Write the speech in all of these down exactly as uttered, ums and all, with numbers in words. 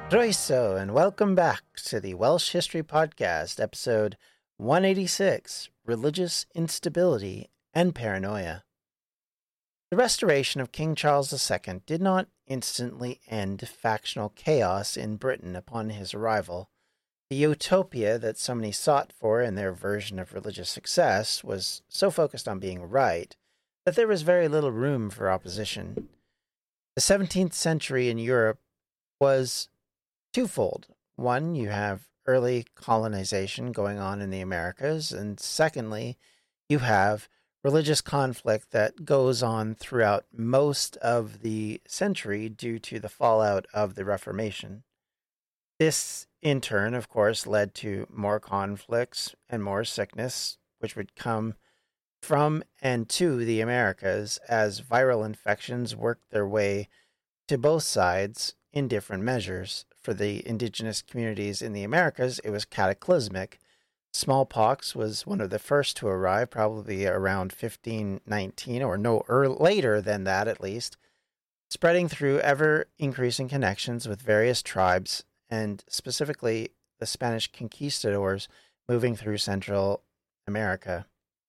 Roiso, and welcome back to the Welsh History Podcast, episode one eighty-six, Religious Instability and Paranoia. The restoration of King Charles the Second did not instantly end factional chaos in Britain upon his arrival. The utopia that so many sought for in their version of religious success was so focused on being right that there was very little room for opposition. The seventeenth century in Europe was twofold. One, you have early colonization going on in the Americas, and secondly, you have religious conflict that goes on throughout most of the century due to the fallout of the Reformation. This, in turn, of course, led to more conflicts and more sickness, which would come from and to the Americas as viral infections worked their way to both sides in different measures. For the indigenous communities in the Americas, it was cataclysmic. Smallpox was one of the first to arrive, probably around fifteen nineteen, or no or later than that at least, spreading through ever-increasing connections with various tribes, and specifically the Spanish conquistadors moving through Central America.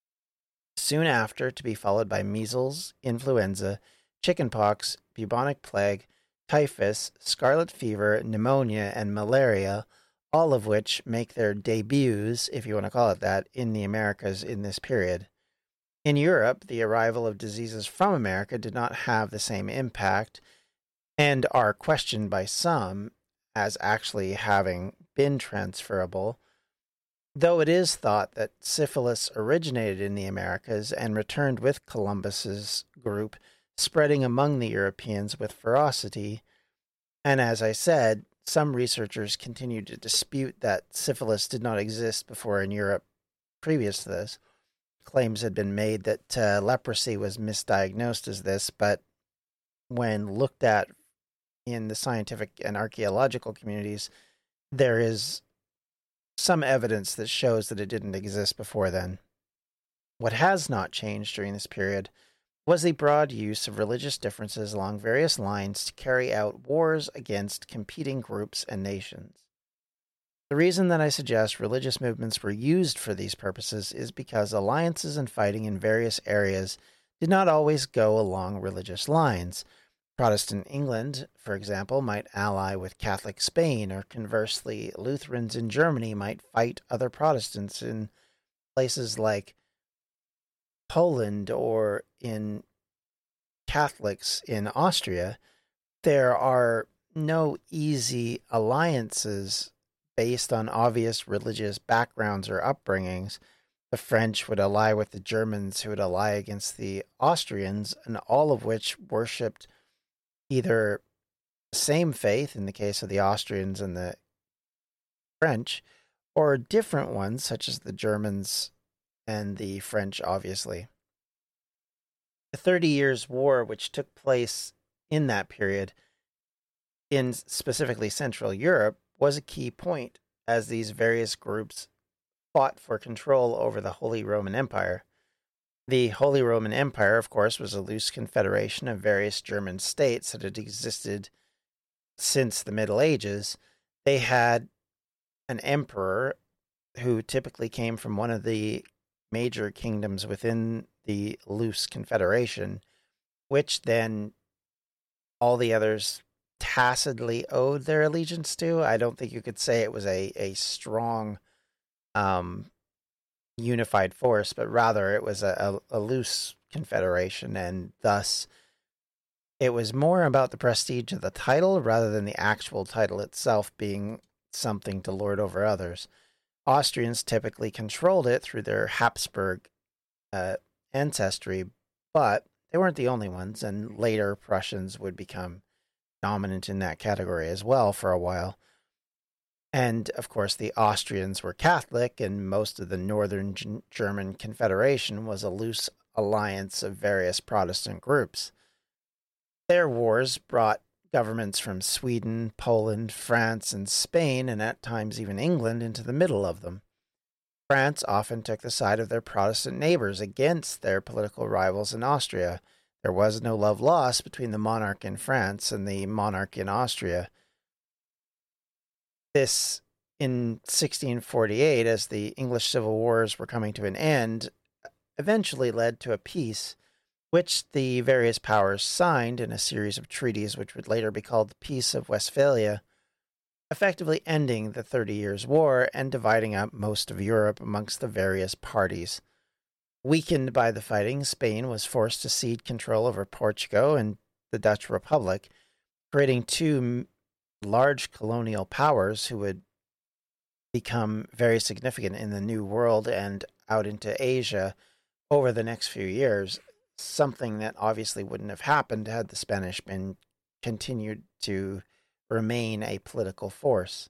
Soon after, to be followed by measles, influenza, chickenpox, bubonic plague, typhus, scarlet fever, pneumonia, and malaria, all of which make their debuts, if you want to call it that, in the Americas in this period. In Europe, the arrival of diseases from America did not have the same impact and are questioned by some as actually having been transferable, though it is thought that syphilis originated in the Americas and returned with Columbus's group, spreading among the Europeans with ferocity. And as I said, some researchers continue to dispute that syphilis did not exist before in Europe previous to this. Claims had been made that uh, leprosy was misdiagnosed as this, but when looked at in the scientific and archaeological communities, there is some evidence that shows that it didn't exist before then. What has not changed during this period was the broad use of religious differences along various lines to carry out wars against competing groups and nations. The reason that I suggest religious movements were used for these purposes is because alliances and fighting in various areas did not always go along religious lines. Protestant England, for example, might ally with Catholic Spain, or conversely, Lutherans in Germany might fight other Protestants in places like Poland or in Catholics in Austria. There are no easy alliances based on obvious religious backgrounds or upbringings. The French would ally with the Germans, who would ally against the Austrians, and all of which worshipped either the same faith in the case of the Austrians and the French, or different ones, such as the Germans and the French, obviously. The Thirty Years' War, which took place in that period, in specifically Central Europe, was a key point, as these various groups fought for control over the Holy Roman Empire. The Holy Roman Empire, of course, was a loose confederation of various German states that had existed since the Middle Ages. They had an emperor who typically came from one of the major kingdoms within the loose confederation, which then all the others tacitly owed their allegiance to. I don't think you could say it was a, a strong um, unified force, but rather it was a, a, a loose confederation, and thus it was more about the prestige of the title rather than the actual title itself being something to lord over others. Austrians typically controlled it through their Habsburg uh, ancestry, but they weren't the only ones, and later Prussians would become dominant in that category as well for a while. And, of course, the Austrians were Catholic, and most of the Northern G- German Confederation was a loose alliance of various Protestant groups. Their wars brought governments from Sweden, Poland, France, and Spain, and at times even England, into the middle of them. France often took the side of their Protestant neighbors against their political rivals in Austria. There was no love lost between the monarch in France and the monarch in Austria. This, in sixteen forty-eight, as the English Civil Wars were coming to an end, eventually led to a peace which the various powers signed in a series of treaties which would later be called the Peace of Westphalia, effectively ending the Thirty Years' War and dividing up most of Europe amongst the various parties. Weakened by the fighting, Spain was forced to cede control over Portugal and the Dutch Republic, creating two large colonial powers who would become very significant in the New World and out into Asia over the next few years, something that obviously wouldn't have happened had the Spanish been continued to remain a political force.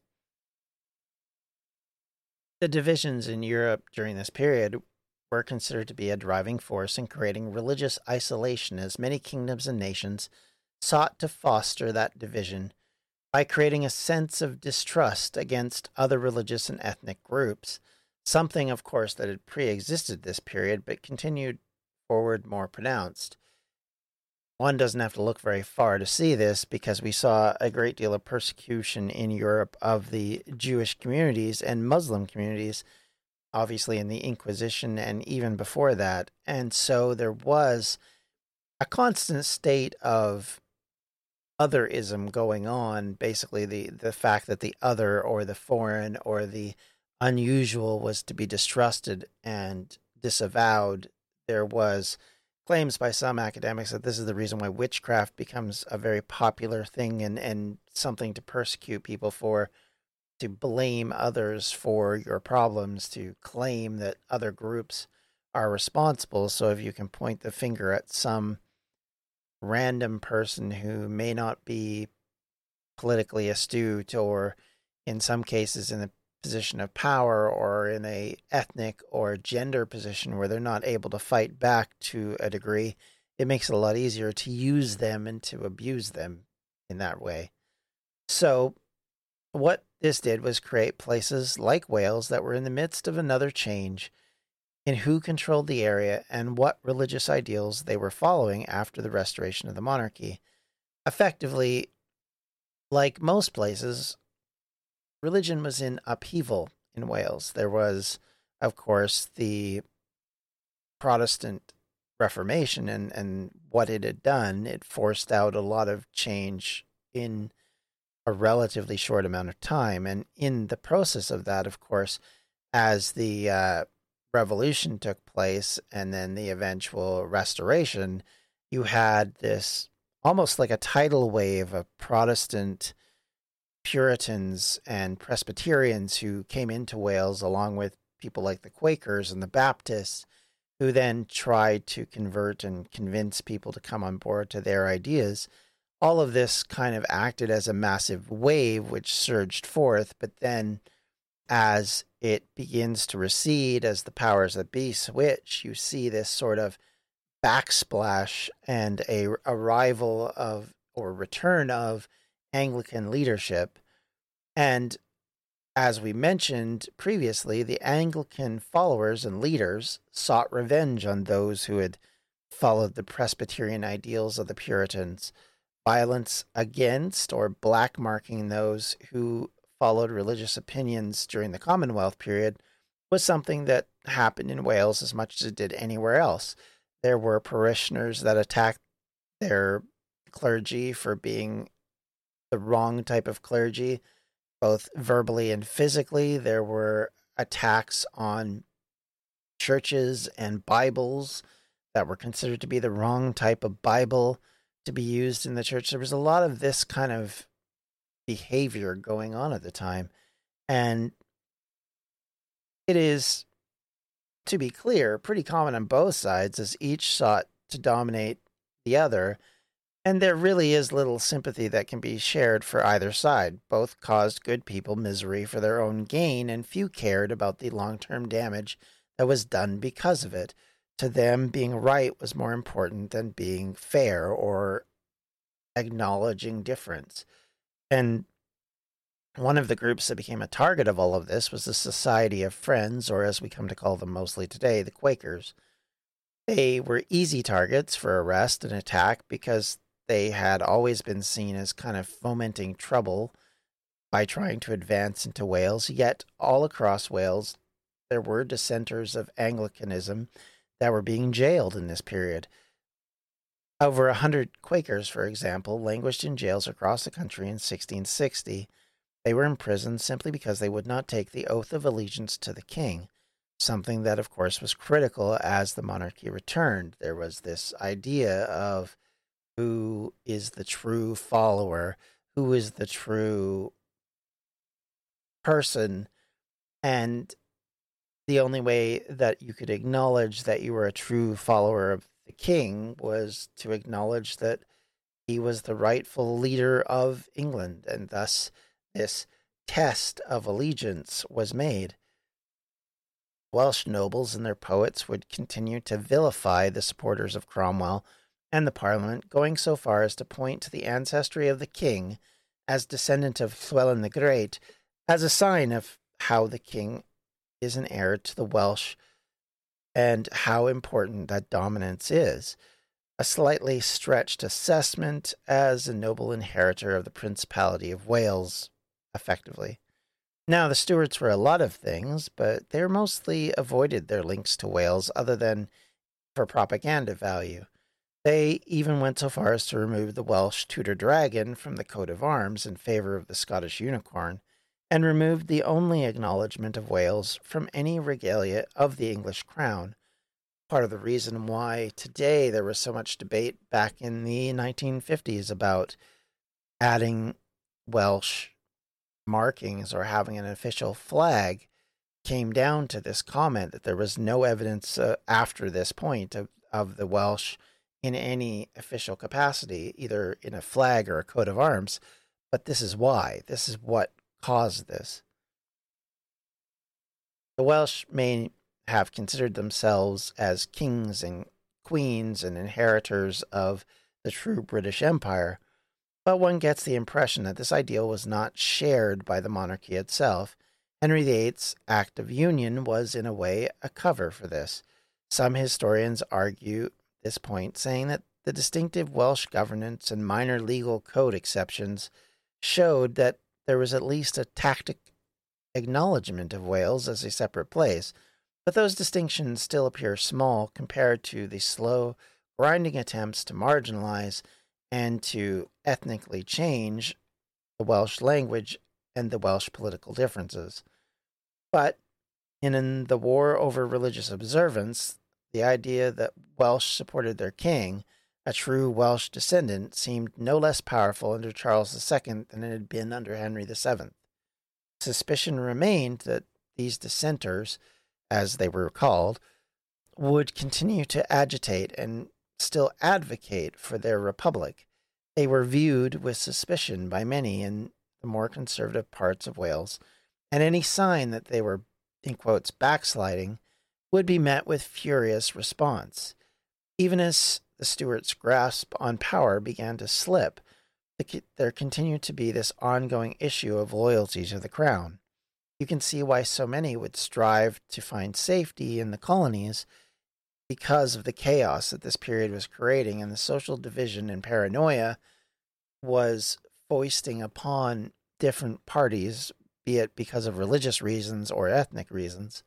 The divisions in Europe during this period were considered to be a driving force in creating religious isolation, as many kingdoms and nations sought to foster that division by creating a sense of distrust against other religious and ethnic groups, something, of course, that had pre-existed this period but continued forward more pronounced. One doesn't have to look very far to see this, because we saw a great deal of persecution in Europe of the Jewish communities and Muslim communities, obviously in the Inquisition and even before that. And so there was a constant state of otherism going on, basically the, the fact that the other or the foreign or the unusual was to be distrusted and disavowed. There was claims by some academics that this is the reason why witchcraft becomes a very popular thing and, and something to persecute people for, to blame others for your problems, to claim that other groups are responsible. So if you can point the finger at some random person who may not be politically astute, or in some cases in a position of power, or in a ethnic or gender position where they're not able to fight back to a degree, it makes it a lot easier to use them and to abuse them in that way. So what this did was create places like Wales that were in the midst of another change in who controlled the area and what religious ideals they were following after the restoration of the monarchy. Effectively, like most places, religion was in upheaval in Wales. There was, of course, the Protestant Reformation and, and what it had done. It forced out a lot of change in a relatively short amount of time. And in the process of that, of course, as the uh, revolution took place and then the eventual restoration, you had this almost like a tidal wave of Protestant Puritans and Presbyterians who came into Wales, along with people like the Quakers and the Baptists, who then tried to convert and convince people to come on board to their ideas. All of this kind of acted as a massive wave which surged forth, but then as it begins to recede, as the powers that be switch, you see this sort of backsplash and a arrival of, or return of, Anglican leadership. And as we mentioned previously, the Anglican followers and leaders sought revenge on those who had followed the Presbyterian ideals of the Puritans. Violence against or blackmarking those who followed religious opinions during the Commonwealth period was something that happened in Wales as much as it did anywhere else. There were parishioners that attacked their clergy for being the wrong type of clergy, both verbally and physically. There were attacks on churches and Bibles that were considered to be the wrong type of Bible to be used in the church. There was a lot of this kind of behavior going on at the time. And it is, to be clear, pretty common on both sides, as each sought to dominate the other. And there really is little sympathy that can be shared for either side. Both caused good people misery for their own gain, and few cared about the long-term damage that was done because of it. To them, being right was more important than being fair or acknowledging difference. And one of the groups that became a target of all of this was the Society of Friends, or as we come to call them mostly today, the Quakers. They were easy targets for arrest and attack because they had always been seen as kind of fomenting trouble by trying to advance into Wales, yet all across Wales there were dissenters of Anglicanism that were being jailed in this period. Over a hundred Quakers, for example, languished in jails across the country in sixteen sixty. They were imprisoned simply because they would not take the oath of allegiance to the king, something that, of course, was critical as the monarchy returned. There was this idea of who is the true follower, who is the true person, and the only way that you could acknowledge that you were a true follower of the king was to acknowledge that he was the rightful leader of England, and thus this test of allegiance was made. Welsh nobles and their poets would continue to vilify the supporters of Cromwell and the Parliament, going so far as to point to the ancestry of the king as descendant of Llywelyn the Great as a sign of how the king is an heir to the Welsh and how important that dominance is. A slightly stretched assessment as a noble inheritor of the Principality of Wales, effectively. Now, the Stuarts were a lot of things, but they mostly avoided their links to Wales other than for propaganda value. They even went so far as to remove the Welsh Tudor dragon from the coat of arms in favor of the Scottish unicorn, and removed the only acknowledgement of Wales from any regalia of the English crown. Part of the reason why today there was so much debate back in the nineteen fifties about adding Welsh markings or having an official flag came down to this comment that there was no evidence uh, after this point of, of the Welsh in any official capacity, either in a flag or a coat of arms. But this is why. This is what caused this. The Welsh may have considered themselves as kings and queens and inheritors of the true British Empire, but one gets the impression that this ideal was not shared by the monarchy itself. Henry the Eighth's Act of Union was, in a way, a cover for this. Some historians argue this point, saying that the distinctive Welsh governance and minor legal code exceptions showed that there was at least a tacit acknowledgement of Wales as a separate place, but those distinctions still appear small compared to the slow, grinding attempts to marginalize and to ethnically change the Welsh language and the Welsh political differences. But in the war over religious observance, the idea that Welsh supported their king, a true Welsh descendant, seemed no less powerful under Charles the Second than it had been under Henry the Seventh. Suspicion remained that these dissenters, as they were called, would continue to agitate and still advocate for their republic. They were viewed with suspicion by many in the more conservative parts of Wales, and any sign that they were, in quotes, backsliding would be met with furious response. Even as the Stuarts' grasp on power began to slip, there continued to be this ongoing issue of loyalty to the crown. You can see why so many would strive to find safety in the colonies because of the chaos that this period was creating, and the social division and paranoia was foisting upon different parties, be it because of religious reasons or ethnic reasons.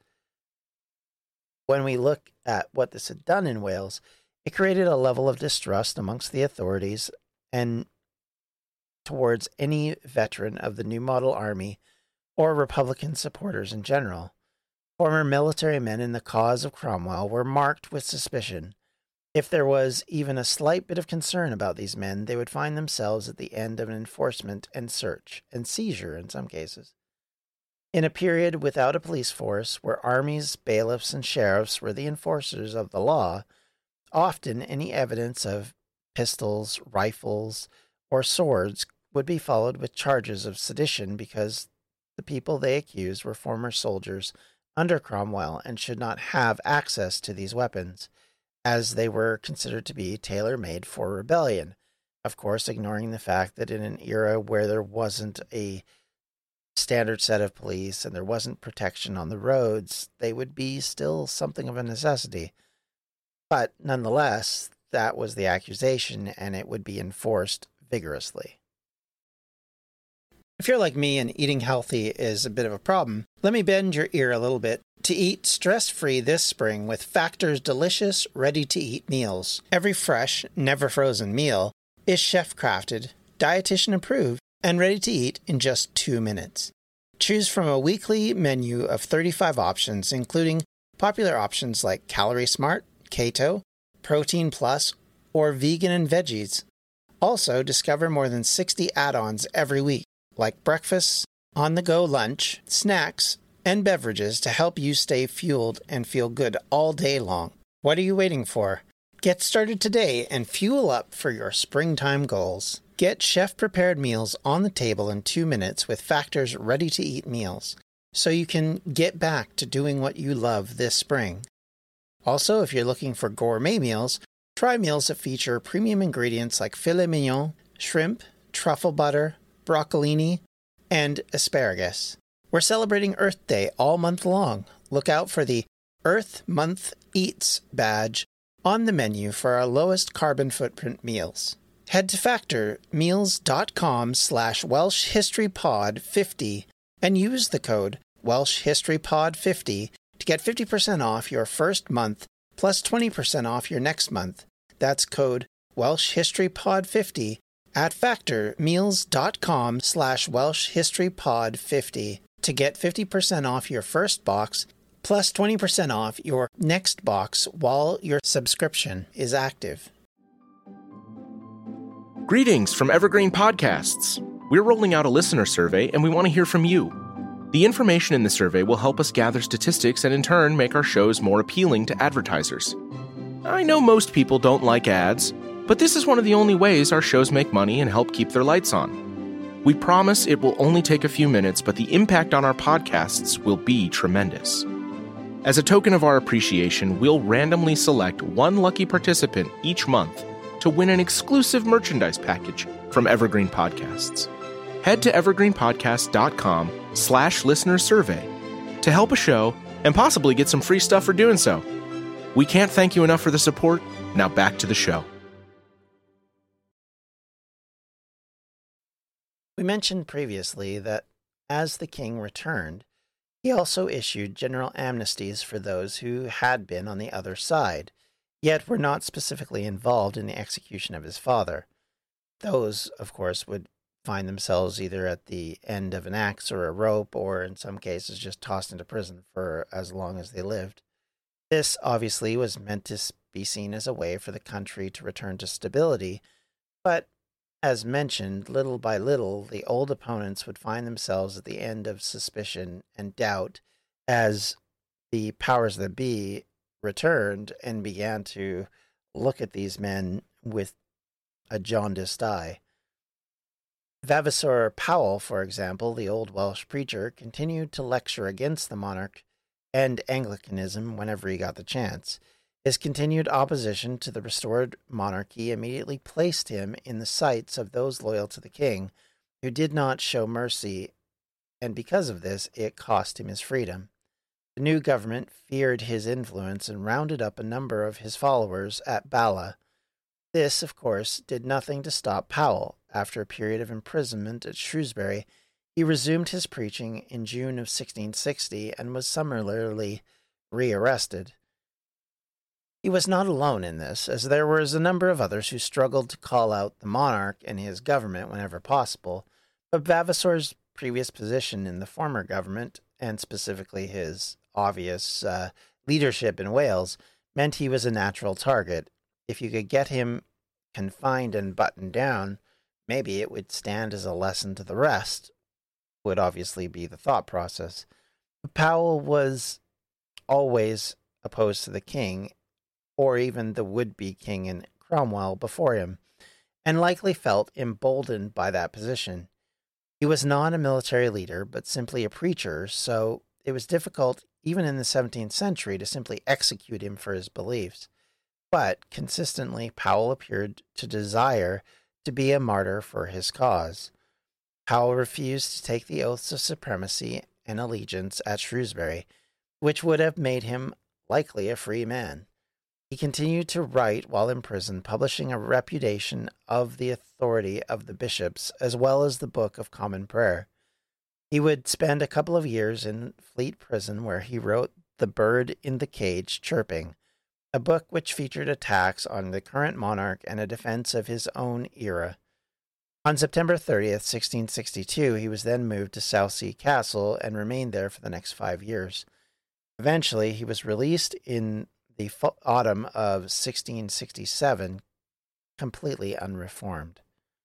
When we look at what this had done in Wales, it created a level of distrust amongst the authorities and towards any veteran of the New Model Army or Republican supporters in general. Former military men in the cause of Cromwell were marked with suspicion. If there was even a slight bit of concern about these men, they would find themselves at the end of an enforcement and search, and seizure in some cases. In a period without a police force, where armies, bailiffs, and sheriffs were the enforcers of the law, often any evidence of pistols, rifles, or swords would be followed with charges of sedition because the people they accused were former soldiers under Cromwell and should not have access to these weapons, as they were considered to be tailor-made for rebellion. Of course, ignoring the fact that in an era where there wasn't a standard set of police and there wasn't protection on the roads, they would be still something of a necessity. But nonetheless, that was the accusation, and it would be enforced vigorously. If you're like me and eating healthy is a bit of a problem, let me bend your ear a little bit to eat stress-free this spring with Factor's delicious, ready-to-eat meals. Every fresh, never-frozen meal is chef-crafted, dietitian-approved, and ready to eat in just two minutes. Choose from a weekly menu of thirty-five options, including popular options like Calorie Smart, Keto, Protein Plus, or Vegan and Veggies. Also, discover more than sixty add-ons every week, like breakfast, on-the-go lunch, snacks, and beverages to help you stay fueled and feel good all day long. What are you waiting for? Get started today and fuel up for your springtime goals. Get chef-prepared meals on the table in two minutes with Factor's ready-to-eat meals, so you can get back to doing what you love this spring. Also, if you're looking for gourmet meals, try meals that feature premium ingredients like filet mignon, shrimp, truffle butter, broccolini, and asparagus. We're celebrating Earth Day all month long. Look out for the Earth Month Eats badge on the menu for our lowest carbon footprint meals. Head to factormeals.com slash Welsh History Pod fifty and use the code Welsh History Pod fifty to get fifty percent off your first month plus twenty percent off your next month. That's code Welsh History Pod fifty at factormeals.com slash Welsh History Pod fifty to get fifty percent off your first box plus twenty percent off your next box while your subscription is active. Greetings from Evergreen Podcasts. We're rolling out a listener survey and we want to hear from you. The information in the survey will help us gather statistics and in turn make our shows more appealing to advertisers. I know most people don't like ads, but this is one of the only ways our shows make money and help keep their lights on. We promise it will only take a few minutes, but the impact on our podcasts will be tremendous. As a token of our appreciation, we'll randomly select one lucky participant each month to win an exclusive merchandise package from Evergreen Podcasts. Head to evergreenpodcast.com slash listener survey to help a show and possibly get some free stuff for doing so. We can't thank you enough for the support. Now back to the show. We mentioned previously that as the king returned, he also issued general amnesties for those who had been on the other side, yet were not specifically involved in the execution of his father. Those, of course, would find themselves either at the end of an axe or a rope, or in some cases just tossed into prison for as long as they lived. This obviously was meant to be seen as a way for the country to return to stability, but as mentioned, little by little, the old opponents would find themselves at the end of suspicion and doubt as the powers that be returned and began to look at these men with a jaundiced eye. Vavasor Powell, for example, the old Welsh preacher, continued to lecture against the monarch and Anglicanism whenever he got the chance. His continued opposition to the restored monarchy immediately placed him in the sights of those loyal to the king who did not show mercy, and because of this, it cost him his freedom. The new government feared his influence and rounded up a number of his followers at Bala. This, of course, did nothing to stop Powell. After a period of imprisonment at Shrewsbury, he resumed his preaching in June of sixteen sixty and was summarily rearrested. He was not alone in this, as there was a number of others who struggled to call out the monarch and his government whenever possible, but Vavasor's previous position in the former government, and specifically his obvious uh, leadership in Wales, meant he was a natural target. If you could get him confined and buttoned down, maybe it would stand as a lesson to the rest, would obviously be the thought process. But Powell was always opposed to the king, or even the would-be king in Cromwell before him, and likely felt emboldened by that position. He was not a military leader, but simply a preacher, so it was difficult, even in the seventeenth century, to simply execute him for his beliefs. But consistently, Powell appeared to desire to be a martyr for his cause. Powell refused to take the oaths of supremacy and allegiance at Shrewsbury, which would have made him likely a free man. He continued to write while in prison, publishing a repudiation of the authority of the bishops, as well as the Book of Common Prayer. He would spend a couple of years in Fleet Prison, where he wrote The Bird in the Cage Chirping, a book which featured attacks on the current monarch and a defense of his own era. On September thirtieth, sixteen sixty-two, he was then moved to Southsea Castle and remained there for the next five years. Eventually, he was released in the autumn of sixteen sixty-seven, completely unreformed.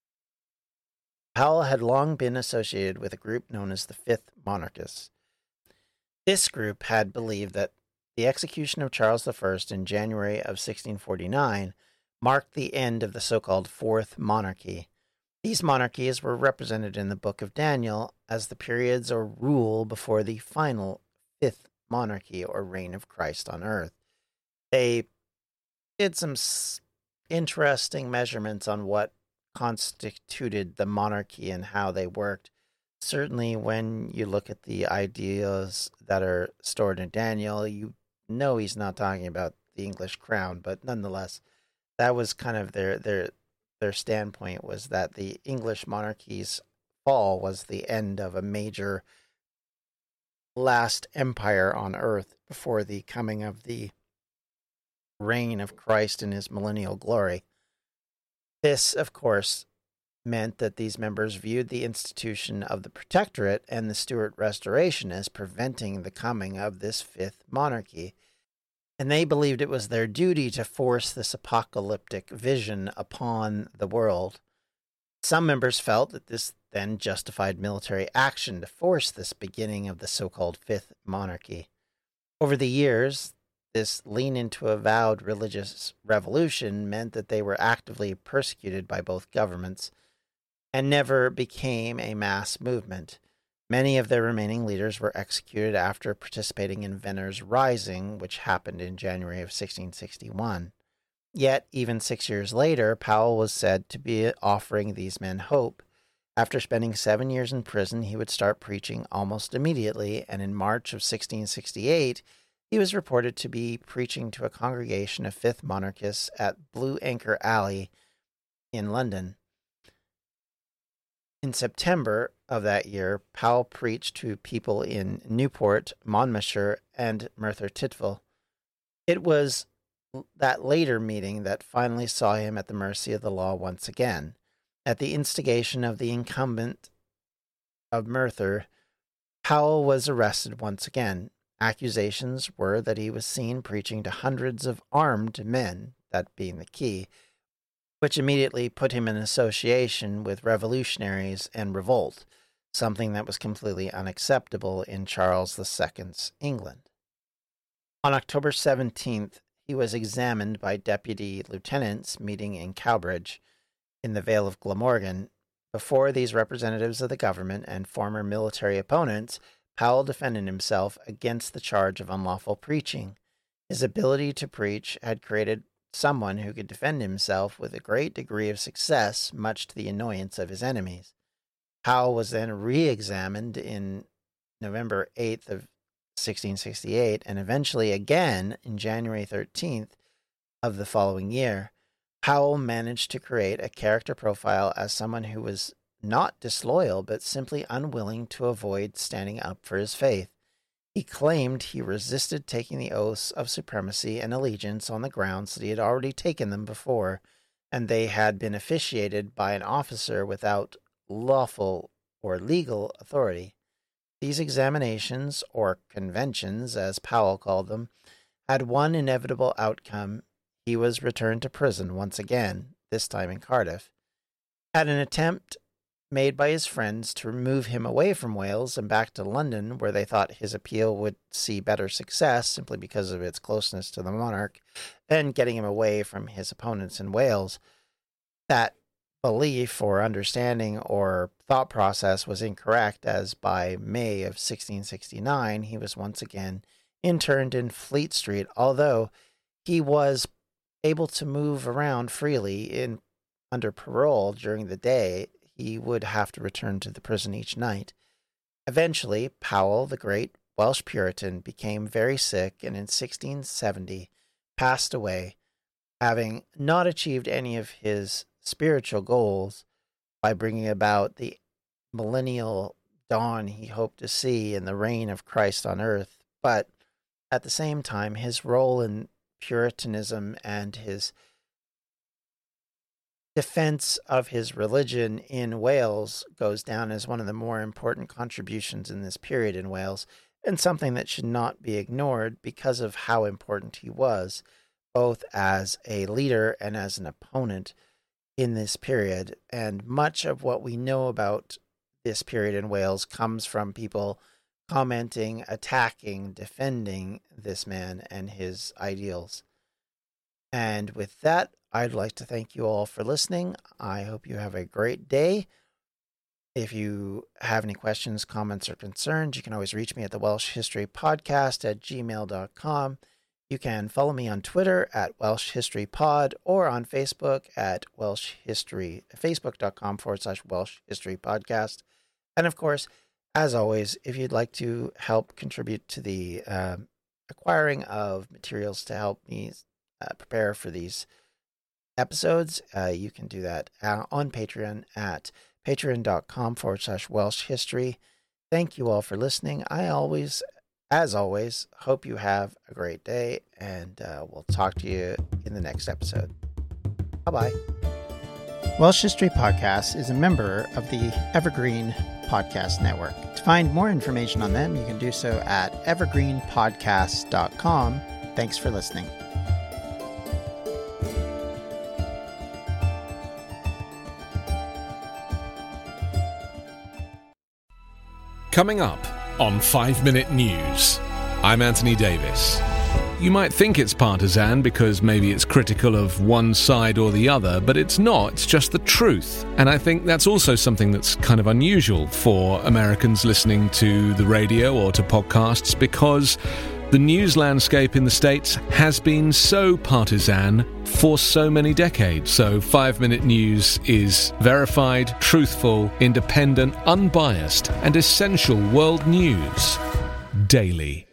Powell had long been associated with a group known as the Fifth Monarchists. This group had believed that the execution of Charles the First in January of sixteen forty-nine marked the end of the so-called Fourth Monarchy. These monarchies were represented in the Book of Daniel as the periods or rule before the final Fifth Monarchy or reign of Christ on earth. They did some interesting measurements on what constituted the monarchy and how they worked. Certainly, when you look at the ideas that are stored in Daniel, you know he's not talking about the English crown, but nonetheless, that was kind of their their their standpoint, was that the English monarchy's fall was the end of a major last empire on earth before the coming of the reign of Christ in his millennial glory. This, of course, meant that these members viewed the institution of the Protectorate and the Stuart Restoration as preventing the coming of this fifth monarchy, and they believed it was their duty to force this apocalyptic vision upon the world. Some members felt that this then justified military action to force this beginning of the so-called Fifth Monarchy. Over the years, this lean into avowed religious revolution meant that they were actively persecuted by both governments and never became a mass movement. Many of their remaining leaders were executed after participating in Venner's Rising, which happened in January of sixteen sixty-one. Yet, even six years later, Powell was said to be offering these men hope. After spending seven years in prison, he would start preaching almost immediately, and in March of sixteen sixty-eight, he was reported to be preaching to a congregation of Fifth Monarchists at Blue Anchor Alley in London. In September of that year, Powell preached to people in Newport, Monmouthshire, and Merthyr Tydfil. It was that later meeting that finally saw him at the mercy of the law once again. At the instigation of the incumbent of Merthyr, Powell was arrested once again. Accusations were that he was seen preaching to hundreds of armed men, that being the key, which immediately put him in association with revolutionaries and revolt, something that was completely unacceptable in Charles the Second's England. On October seventeenth, he was examined by deputy lieutenants meeting in Cowbridge, in the Vale of Glamorgan. Before these representatives of the government and former military opponents, Powell defended himself against the charge of unlawful preaching. His ability to preach had created someone who could defend himself with a great degree of success, much to the annoyance of his enemies. Powell was then re-examined in November eighth of sixteen sixty-eight, and eventually again in January thirteenth of the following year. Powell managed to create a character profile as someone who was not disloyal, but simply unwilling to avoid standing up for his faith. He claimed he resisted taking the oaths of supremacy and allegiance on the grounds that he had already taken them before, and they had been officiated by an officer without lawful or legal authority. These examinations, or conventions, as Powell called them, had one inevitable outcome. He was returned to prison once again, this time in Cardiff. At an attempt made by his friends to remove him away from Wales and back to London, where they thought his appeal would see better success simply because of its closeness to the monarch, and getting him away from his opponents in Wales, that belief or understanding or thought process was incorrect, as by May of sixteen sixty-nine, he was once again interned in Fleet Street, although he was able to move around freely in under parole during the day. He would have to return to the prison each night. Eventually, Powell, the great Welsh Puritan, became very sick, and in sixteen seventy passed away, having not achieved any of his spiritual goals by bringing about the millennial dawn he hoped to see in the reign of Christ on earth. But at the same time, his role in Puritanism and his defense of his religion in Wales goes down as one of the more important contributions in this period in Wales, and something that should not be ignored because of how important he was, both as a leader and as an opponent in this period. And much of what we know about this period in Wales comes from people commenting, attacking, defending this man and his ideals. And with that, I'd like to thank you all for listening. I hope you have a great day. If you have any questions, comments, or concerns, you can always reach me at the Welsh History Podcast at gmail dot com. You can follow me on Twitter at Welsh History Pod or on Facebook at Welsh History, facebook.com forward slash Welsh History Podcast. And of course, as always, if you'd like to help contribute to the uh, acquiring of materials to help me uh, prepare for these episodes, uh, you can do that uh, on Patreon at patreon.com forward slash Welsh History. Thank you all for listening. I always, as always, hope you have a great day, and uh, we'll talk to you in the next episode. Bye-bye. Welsh History Podcast is a member of the Evergreen Podcast Network. To find more information on them, you can do so at evergreen podcast dot com. Thanks for listening. Coming up on five minute News, I'm Anthony Davis. You might think it's partisan because maybe it's critical of one side or the other, but it's not. It's just the truth. And I think that's also something that's kind of unusual for Americans listening to the radio or to podcasts, because the news landscape in the States has been so partisan for so many decades. So five minute News is verified, truthful, independent, unbiased, and essential world news daily.